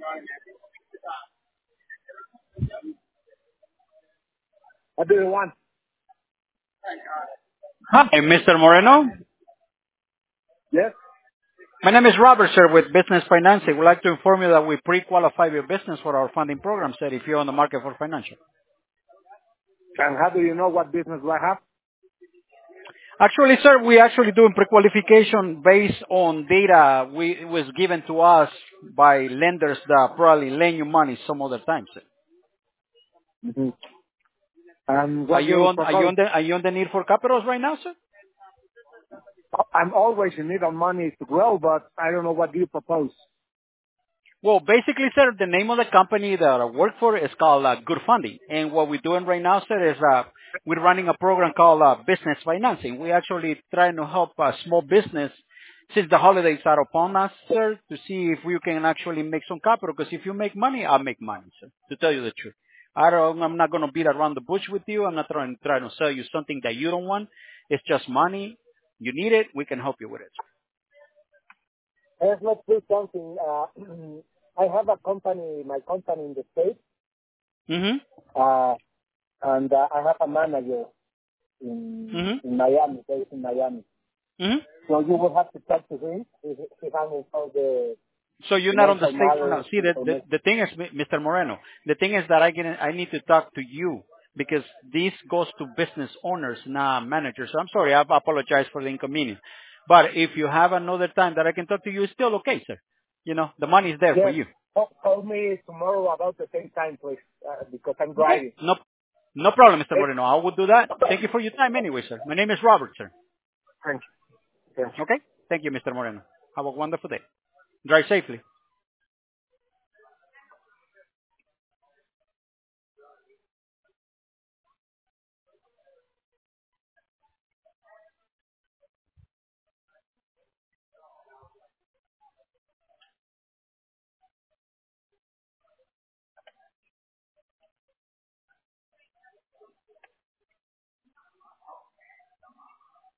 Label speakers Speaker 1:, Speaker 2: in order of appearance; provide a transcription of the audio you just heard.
Speaker 1: What do you want?
Speaker 2: Hi, Mr. Moreno.
Speaker 1: Yes.
Speaker 2: My name is Robert, sir, with Business Financing. We'd like to inform you that we pre-qualify your business for our funding program, sir, if you're on the market for financial.
Speaker 1: And how do you know what business do I have?
Speaker 2: Actually, sir, we actually doing pre-qualification based on data it was given to us by lenders that probably lend you money some other time, sir.
Speaker 1: Mm-hmm. And
Speaker 2: Are
Speaker 1: what do
Speaker 2: you
Speaker 1: you
Speaker 2: on
Speaker 1: propose?
Speaker 2: the need for capitals right now, sir?
Speaker 1: I'm always in need of money to grow, but I don't know what do you propose.
Speaker 2: Well, basically, sir, the name of the company that I work for is called Good Funding. And what we're doing right now, sir, is we're running a program called Business Financing. We're actually trying to help small business since the holidays are upon us, sir, to see if we can actually make some capital. Because if you make money, I'll make money, sir, to tell you the truth. I'm not going to beat around the bush with you. I'm not trying to sell you something that you don't want. It's just money. You need it. We can help you with it.
Speaker 1: Let's do something. I have a company, my company in the States,
Speaker 2: Mm-hmm.
Speaker 1: and I have a manager in Miami, based in Miami.
Speaker 2: Mm-hmm.
Speaker 1: So you will have to talk to him. He handles all the
Speaker 2: So you're not on the
Speaker 1: financial
Speaker 2: stage for now.
Speaker 1: matters.
Speaker 2: See, the thing is, Mr. Moreno, the thing is that I need to talk to you because this goes to business owners, not managers. So I'm sorry, I apologize for the inconvenience. But if you have another time that I can talk to you, it's still okay, sir. You know, the money is there for
Speaker 1: Yes.
Speaker 2: you.
Speaker 1: Call me tomorrow about the same time, please, because I'm
Speaker 2: Okay.
Speaker 1: driving.
Speaker 2: No problem, Mr.
Speaker 1: Okay?
Speaker 2: Moreno. I will do that. Thank you for your time anyway, sir. My name is Robert, sir.
Speaker 1: Thank you. Thank you.
Speaker 2: Okay? Thank you, Mr. Moreno. Have a wonderful day. Drive safely.